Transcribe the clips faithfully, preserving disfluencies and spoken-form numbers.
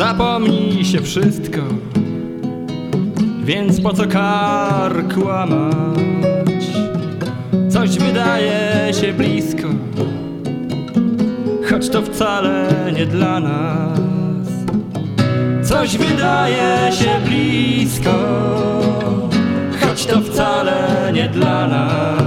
Zapomnij się wszystko, więc po co kark łamać? Coś wydaje się blisko, choć to wcale nie dla nas. Coś wydaje się blisko, choć to wcale nie dla nas.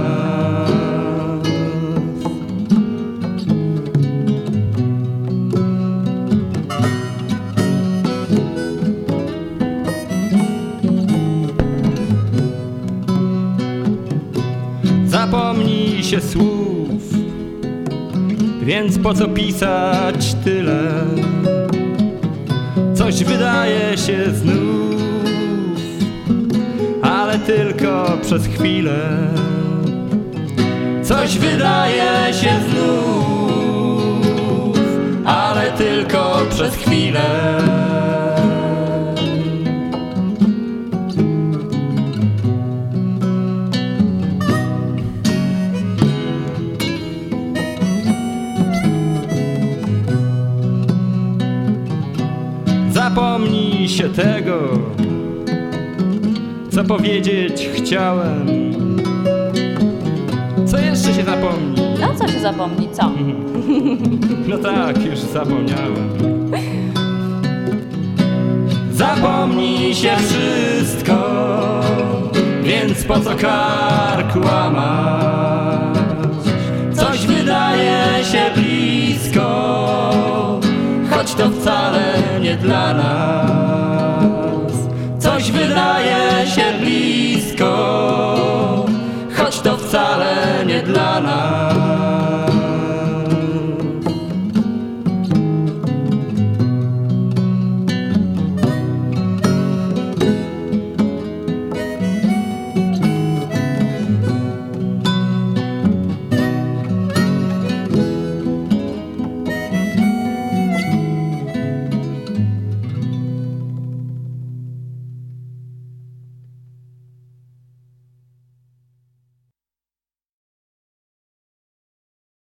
Zapomnij się słów, więc po co pisać tyle? Coś wydaje się znów, ale tylko przez chwilę. Coś wydaje się znów, ale tylko przez chwilę. Zapomnij się tego, co powiedzieć chciałem. Co jeszcze się zapomni? No co się zapomni, co? No tak, już zapomniałem. Zapomnij się wszystko, więc po co kark łamać? Coś wydaje się blisko, choć to wcale nie dla nas. Coś wydaje się blisko, choć to wcale nie dla nas.